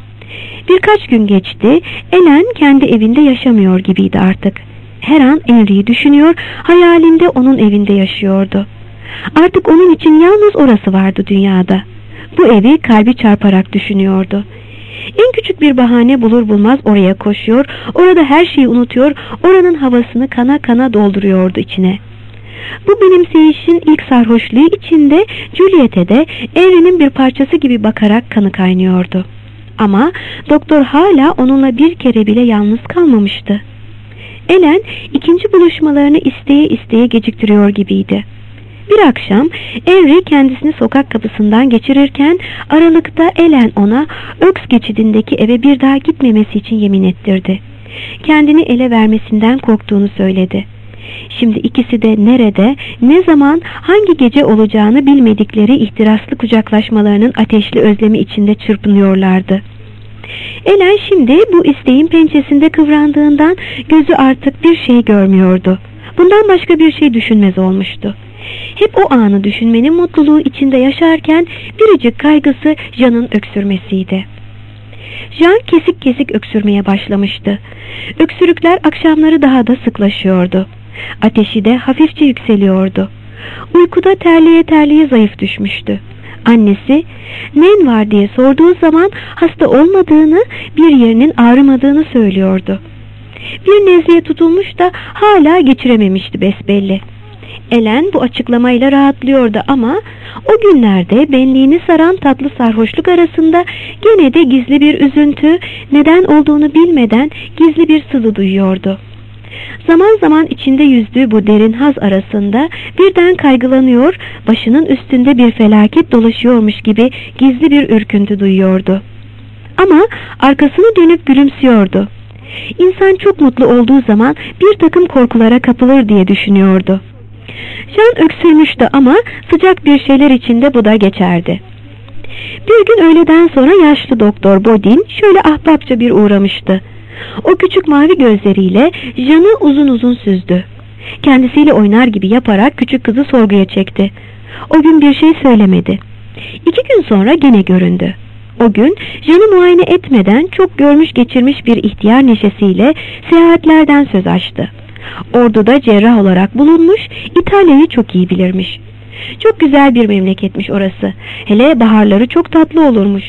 Birkaç gün geçti. Ellen kendi evinde yaşamıyor gibiydi artık. Her an Henry'yi düşünüyor, hayalinde onun evinde yaşıyordu. Artık onun için yalnız orası vardı dünyada. Bu evi kalbi çarparak düşünüyordu. En küçük bir bahane bulur bulmaz oraya koşuyor, orada her şeyi unutuyor, oranın havasını kana kana dolduruyordu içine. Bu benimseyişin ilk sarhoşluğu içinde Juliet'e de Henry'nin bir parçası gibi bakarak kanı kaynıyordu. Ama doktor hala onunla bir kere bile yalnız kalmamıştı. Ellen ikinci buluşmalarını isteye isteye geciktiriyor gibiydi. Bir akşam Henry kendisini sokak kapısından geçirirken aralıkta Ellen ona Öks geçidindeki eve bir daha gitmemesi için yemin ettirdi. Kendini ele vermesinden korktuğunu söyledi. Şimdi ikisi de nerede, ne zaman, hangi gece olacağını bilmedikleri ihtiraslı kucaklaşmalarının ateşli özlemi içinde çırpınıyorlardı. Ellen şimdi bu isteğin pençesinde kıvrandığından gözü artık bir şey görmüyordu. Bundan başka bir şey düşünmez olmuştu. Hep o anı düşünmenin mutluluğu içinde yaşarken biricik kaygısı Jean'ın öksürmesiydi. Jean kesik kesik öksürmeye başlamıştı. Öksürükler akşamları daha da sıklaşıyordu. Ateşi de hafifçe yükseliyordu. Uykuda terliye terliye zayıf düşmüştü. Annesi "nen var?" diye sorduğu zaman hasta olmadığını, bir yerinin ağrımadığını söylüyordu. Bir nezleye tutulmuş da hala geçirememişti besbelli. Ellen bu açıklamayla rahatlıyordu ama o günlerde benliğini saran tatlı sarhoşluk arasında gene de gizli bir üzüntü, neden olduğunu bilmeden gizli bir sızı duyuyordu. Zaman zaman içinde yüzdüğü bu derin haz arasında birden kaygılanıyor, başının üstünde bir felaket dolaşıyormuş gibi gizli bir ürküntü duyuyordu. Ama arkasını dönüp gülümsüyordu. İnsan çok mutlu olduğu zaman bir takım korkulara kapılır diye düşünüyordu. Jean öksürmüştü ama sıcak bir şeyler içinde bu da geçerdi. Bir gün öğleden sonra yaşlı doktor Bodin şöyle ahbapça bir uğramıştı. O küçük mavi gözleriyle Jean'ı uzun uzun süzdü. Kendisiyle oynar gibi yaparak küçük kızı sorguya çekti. O gün bir şey söylemedi. İki gün sonra gene göründü. O gün Jean'ı muayene etmeden çok görmüş geçirmiş bir ihtiyar neşesiyle seyahatlerden söz açtı. Orduda cerrah olarak bulunmuş, İtalya'yı çok iyi bilirmiş. Çok güzel bir memleketmiş orası. Hele baharları çok tatlı olurmuş.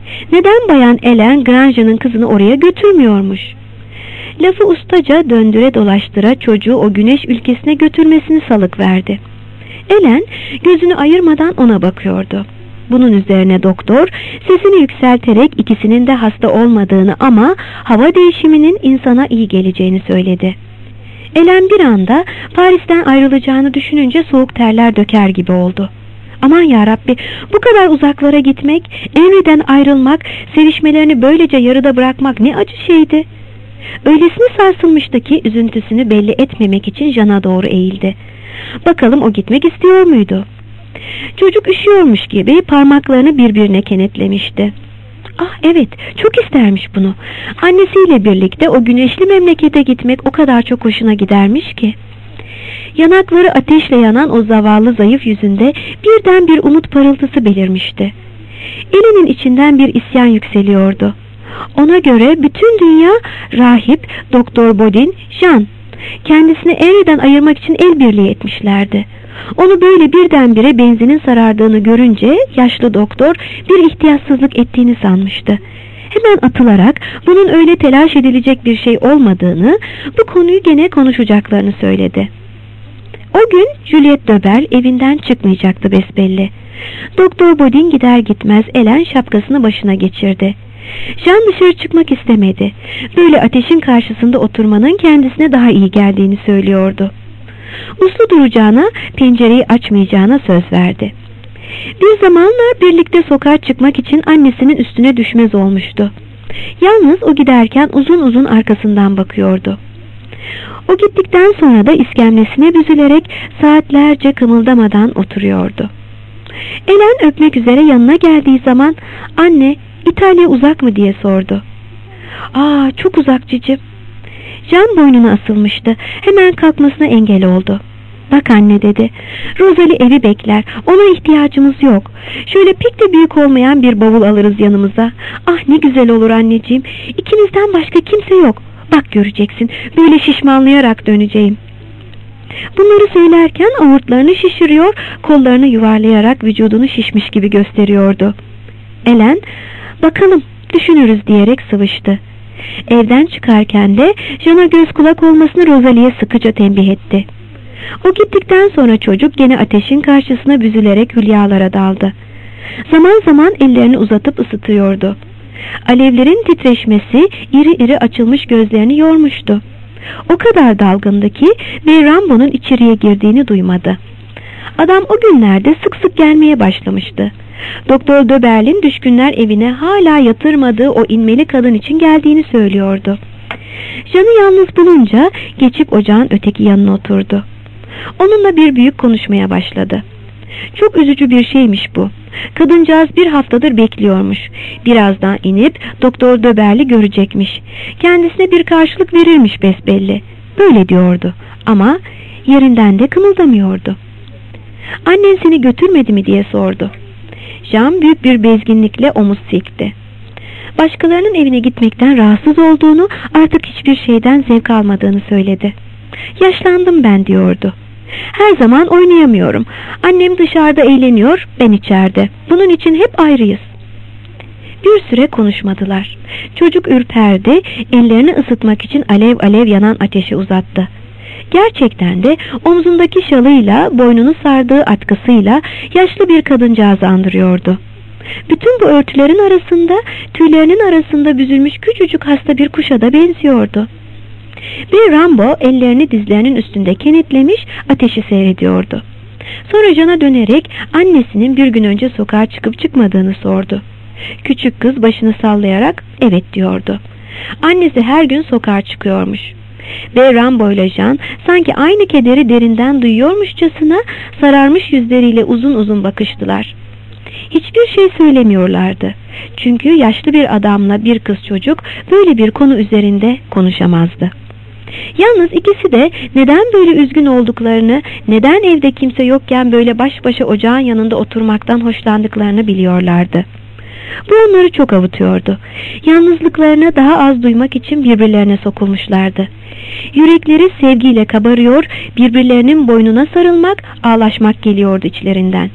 Neden Bayan Ellen Granger'ın kızını oraya götürmüyormuş? Lafı ustaca döndüre dolaştıra çocuğu o güneş ülkesine götürmesini salık verdi. Ellen gözünü ayırmadan ona bakıyordu. Bunun üzerine doktor sesini yükselterek ikisinin de hasta olmadığını ama hava değişiminin insana iyi geleceğini söyledi. Ellen bir anda Paris'ten ayrılacağını düşününce soğuk terler döker gibi oldu. Aman yarabbi, bu kadar uzaklara gitmek, Henry'den ayrılmak, sevişmelerini böylece yarıda bırakmak ne acı şeydi. Öylesine sarsılmıştı ki üzüntüsünü belli etmemek için Jean'a doğru eğildi. Bakalım o gitmek istiyor muydu? Çocuk üşüyormuş gibi parmaklarını birbirine kenetlemişti. Ah evet, çok istermiş bunu. Annesiyle birlikte o güneşli memlekete gitmek o kadar çok hoşuna gidermiş ki. Yanakları ateşle yanan o zavallı zayıf yüzünde birden bir umut parıltısı belirmişti. Elinin içinden bir isyan yükseliyordu. Ona göre bütün dünya rahip, Doktor Bodin, Jean. Kendisini Henry'den ayırmak için el birliği etmişlerdi. Onu böyle birdenbire benzinin sarardığını görünce yaşlı doktor bir ihtiyatsızlık ettiğini sanmıştı. Hemen atılarak bunun öyle telaş edilecek bir şey olmadığını, bu konuyu gene konuşacaklarını söyledi. O gün Juliette Döbel evinden çıkmayacaktı besbelli. Doktor Bodin gider gitmez Ellen şapkasını başına geçirdi. Jean dışarı çıkmak istemedi. Böyle ateşin karşısında oturmanın kendisine daha iyi geldiğini söylüyordu. Uslu duracağına, pencereyi açmayacağına söz verdi. Bir zamanlar birlikte sokağa çıkmak için annesinin üstüne düşmez olmuştu. Yalnız o giderken uzun uzun arkasından bakıyordu. O gittikten sonra da iskemlesine büzülerek saatlerce kımıldamadan oturuyordu. Ellen öpmek üzere yanına geldiği zaman "Anne, İtalya uzak mı?" diye sordu. "Aa, çok uzak cicim." Jean boynuna asılmıştı. Hemen kalkmasına engel oldu. "Bak anne," dedi. "Rosalie evi bekler. Ona ihtiyacımız yok. Şöyle pek de büyük olmayan bir bavul alırız yanımıza. Ah, ne güzel olur anneciğim. İkimizden başka kimse yok. Bak göreceksin, böyle şişmanlayarak döneceğim." Bunları söylerken avurtlarını şişiriyor, kollarını yuvarlayarak vücudunu şişmiş gibi gösteriyordu. Ellen, "Bakalım, düşünürüz," diyerek sıvıştı. Evden çıkarken de Jean'a göz kulak olmasını Rosalie'ye sıkıca tembih etti. O gittikten sonra çocuk gene ateşin karşısına büzülerek hülyalara daldı. Zaman zaman ellerini uzatıp ısıtıyordu. Alevlerin titreşmesi iri iri açılmış gözlerini yormuştu. O kadar dalgındı ki Bay Rambo'nun içeriye girdiğini duymadı. Adam o günlerde sık sık gelmeye başlamıştı. Doktor Döberl'in düşkünler evine hala yatırmadığı o inmeli kadın için geldiğini söylüyordu. Jean'ı yalnız bulunca geçip ocağın öteki yanına oturdu. Onunla bir büyük konuşmaya başladı. Çok üzücü bir şeymiş bu. Kadıncağız bir haftadır bekliyormuş. Birazdan inip Doktor Döberl'i görecekmiş. Kendisine bir karşılık verirmiş besbelli. Böyle diyordu ama yerinden de kımıldamıyordu. "Annen seni götürmedi mi?" diye sordu. Jean büyük bir bezginlikle omuz silkti. Başkalarının evine gitmekten rahatsız olduğunu, artık hiçbir şeyden zevk almadığını söyledi. "Yaşlandım ben," diyordu. "Her zaman oynayamıyorum. Annem dışarıda eğleniyor, ben içeride. Bunun için hep ayrıyız." Bir süre konuşmadılar. Çocuk ürperdi, ellerini ısıtmak için alev alev yanan ateşi uzattı. Gerçekten de omzundaki şalıyla, boynunu sardığı atkısıyla yaşlı bir kadıncağızı andırıyordu. Bütün bu örtülerin arasında, tüylerinin arasında büzülmüş küçücük hasta bir kuşa da benziyordu. Bir Rambo ellerini dizlerinin üstünde kenetlemiş ateşi seyrediyordu. Sonra Jean'a dönerek annesinin bir gün önce sokağa çıkıp çıkmadığını sordu. Küçük kız başını sallayarak evet diyordu. Annesi her gün sokağa çıkıyormuş. Ve Rambo ile Jean sanki aynı kederi derinden duyuyormuşçasına sararmış yüzleriyle uzun uzun bakıştılar. Hiçbir şey söylemiyorlardı. Çünkü yaşlı bir adamla bir kız çocuk böyle bir konu üzerinde konuşamazdı. Yalnız ikisi de neden böyle üzgün olduklarını, neden evde kimse yokken böyle baş başa ocağın yanında oturmaktan hoşlandıklarını biliyorlardı. Bu onları çok avutuyordu. Yalnızlıklarını daha az duymak için birbirlerine sokulmuşlardı. Yürekleri sevgiyle kabarıyor, birbirlerinin boynuna sarılmak, ağlaşmak geliyordu içlerinden.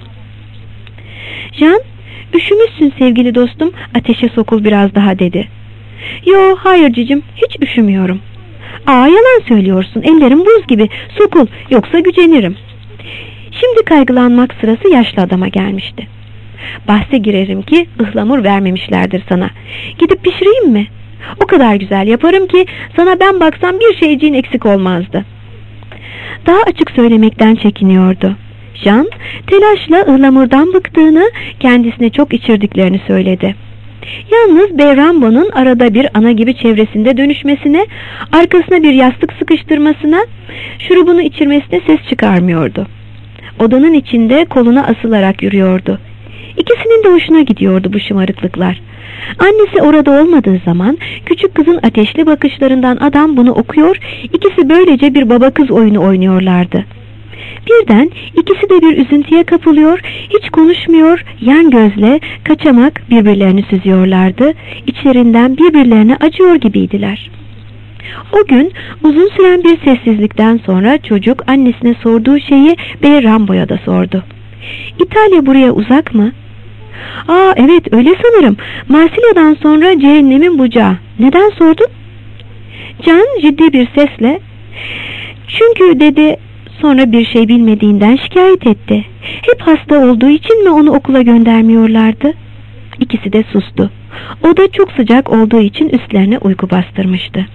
Jean, "Üşümüşsün sevgili dostum, ateşe sokul biraz daha," dedi. "Yo, hayır cicim, hiç üşümüyorum." "Aa, yalan söylüyorsun, ellerim buz gibi, sokul, yoksa gücenirim." Şimdi kaygılanmak sırası yaşlı adama gelmişti. "Bahse girerim ki ıhlamur vermemişlerdir sana. Gidip pişireyim mi? O kadar güzel yaparım ki sana ben baksam bir şeyciğin eksik olmazdı." Daha açık söylemekten çekiniyordu. Jean telaşla ıhlamurdan bıktığını, kendisine çok içirdiklerini söyledi. Yalnız Bay Rambo'nun arada bir ana gibi çevresinde dönüşmesine, arkasına bir yastık sıkıştırmasına, şurubunu içirmesine ses çıkarmıyordu. Odanın içinde koluna asılarak yürüyordu. İkisinin de hoşuna gidiyordu bu şımarıklıklar. Annesi orada olmadığı zaman küçük kızın ateşli bakışlarından adam bunu okuyor, ikisi böylece bir baba kız oyunu oynuyorlardı. Birden ikisi de bir üzüntüye kapılıyor, hiç konuşmuyor, yan gözle kaçamak birbirlerini süzüyorlardı, içlerinden birbirlerine acıyor gibiydiler. O gün uzun süren bir sessizlikten sonra çocuk annesine sorduğu şeyi Bey Rambo'ya da sordu. "İtalya buraya uzak mı?" "Aa evet öyle sanırım. Marsilya'dan sonra cehennemin bucağı. Neden sordun?" Can ciddi bir sesle "Çünkü" dedi, sonra bir şey bilmediğinden şikayet etti. Hep hasta olduğu için mi onu okula göndermiyorlardı? İkisi de sustu. O da çok sıcak olduğu için üstlerine uyku bastırmıştı.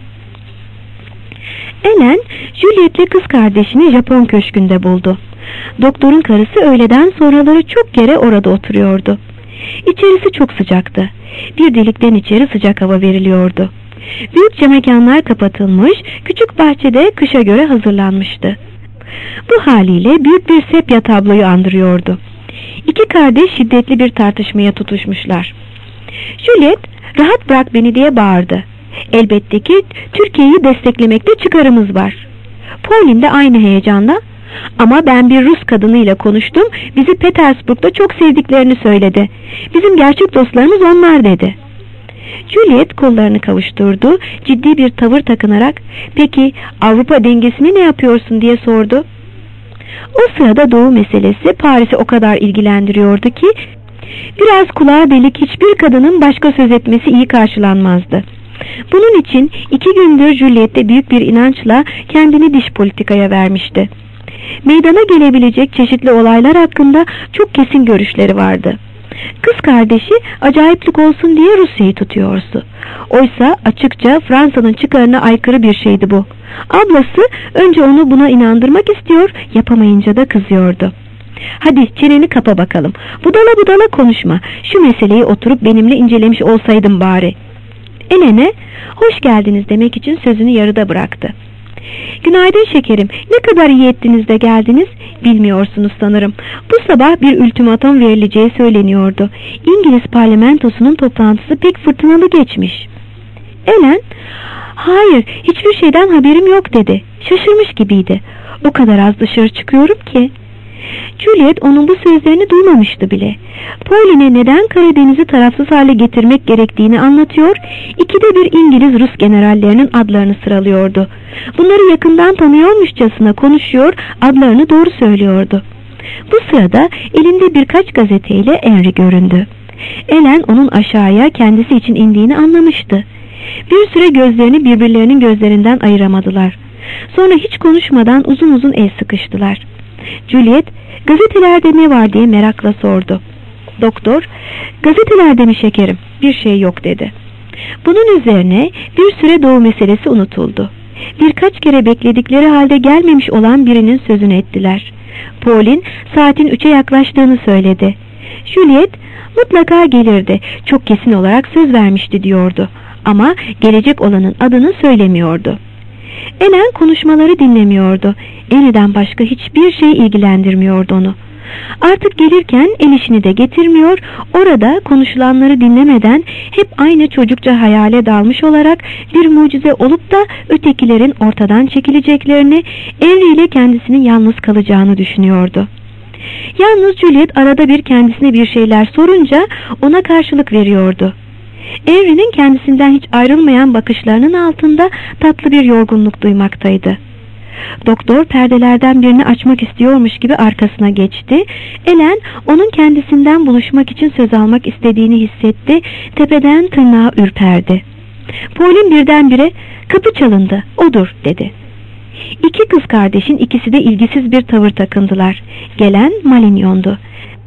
Ellen, Juliet'le kız kardeşini Japon köşkünde buldu. Doktorun karısı öğleden sonraları çok kere orada oturuyordu. İçerisi çok sıcaktı. Bir delikten içeri sıcak hava veriliyordu. Büyükçe mekanlar kapatılmış, küçük bahçede kışa göre hazırlanmıştı. Bu haliyle büyük bir sepya tabloyu andırıyordu. İki kardeş şiddetli bir tartışmaya tutuşmuşlar. Juliet, "Rahat bırak beni" diye bağırdı. "Elbette ki Türkiye'yi desteklemekte çıkarımız var." Pauline de aynı heyecanla, "Ama ben bir Rus kadınıyla konuştum, bizi Petersburg'da çok sevdiklerini söyledi. Bizim gerçek dostlarımız onlar" dedi. Juliet kollarını kavuşturdu, ciddi bir tavır takınarak, "Peki Avrupa dengesini ne yapıyorsun?" diye sordu. O sırada Doğu meselesi Paris'i o kadar ilgilendiriyordu ki, biraz kulağa delik hiçbir kadının başka söz etmesi iyi karşılanmazdı. Bunun için iki gündür Juliet de büyük bir inançla kendini dış politikaya vermişti. Meydana gelebilecek çeşitli olaylar hakkında çok kesin görüşleri vardı. Kız kardeşi acayiplik olsun diye Rusya'yı tutuyordu. Oysa açıkça Fransa'nın çıkarına aykırı bir şeydi bu. Ablası önce onu buna inandırmak istiyor, yapamayınca da kızıyordu. "Hadi çeneni kapa bakalım. Budala budala konuşma. Şu meseleyi oturup benimle incelemiş olsaydın bari." Elene "Hoş geldiniz" demek için sözünü yarıda bıraktı. "Günaydın şekerim. Ne kadar iyi ettiniz de geldiniz. Bilmiyorsunuz sanırım. Bu sabah bir ultimatom verileceği söyleniyordu. İngiliz parlamentosunun toplantısı pek fırtınalı geçmiş." Ellen, "Hayır, hiçbir şeyden haberim yok" dedi. Şaşırmış gibiydi. "O kadar az dışarı çıkıyorum ki." Juliet onun bu sözlerini duymamıştı bile. Pauline'e neden Karadeniz'i tarafsız hale getirmek gerektiğini anlatıyor, ikide bir İngiliz Rus generallerinin adlarını sıralıyordu. Bunları yakından tanıyormuşçasına konuşuyor, adlarını doğru söylüyordu. Bu sırada elinde birkaç gazeteyle Henry göründü. Ellen onun aşağıya kendisi için indiğini anlamıştı. Bir süre gözlerini birbirlerinin gözlerinden ayıramadılar. Sonra hiç konuşmadan uzun uzun el sıkıştılar. Juliet, "Gazetelerde ne var?" diye merakla sordu. Doktor, "Gazetelerde mi şekerim? Bir şey yok" dedi. Bunun üzerine bir süre Doğu meselesi unutuldu. Birkaç kere bekledikleri halde gelmemiş olan birinin sözünü ettiler. Pauline saatin üçe yaklaştığını söyledi. Juliet, "Mutlaka gelirdi. Çok kesin olarak söz vermişti" diyordu. Ama gelecek olanın adını söylemiyordu. Ellen konuşmaları dinlemiyordu. Henry'den başka hiçbir şey ilgilendirmiyordu onu. Artık gelirken el işini de getirmiyor, orada konuşulanları dinlemeden hep aynı çocukça hayale dalmış olarak bir mucize olup da ötekilerin ortadan çekileceklerini, Henry ile kendisinin yalnız kalacağını düşünüyordu. Yalnız Juliet arada bir kendisine bir şeyler sorunca ona karşılık veriyordu. Henry'nin kendisinden hiç ayrılmayan bakışlarının altında tatlı bir yorgunluk duymaktaydı. Doktor perdelerden birini açmak istiyormuş gibi arkasına geçti. Ellen onun kendisinden buluşmak için söz almak istediğini hissetti. Tepeden tırnağa ürperdi. Pauline birdenbire "Kapı çalındı, odur" dedi. İki kız kardeşin ikisi de ilgisiz bir tavır takındılar. Gelen Malignon'du.